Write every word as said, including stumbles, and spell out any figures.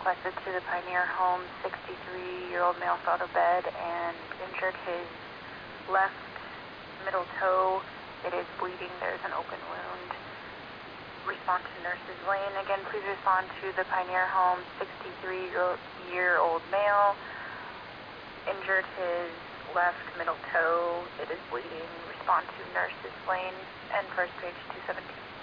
requested to the Pioneer Home. sixty-three-year-old male fell to bed and injured his left middle toe. It is bleeding. There's an open wound. Respond to Nurses Lane. Again, please respond to the Pioneer Home. sixty-three-year-old male injured his left middle toe. It is bleeding. Respond to Nurses Lane and first page two seventeen.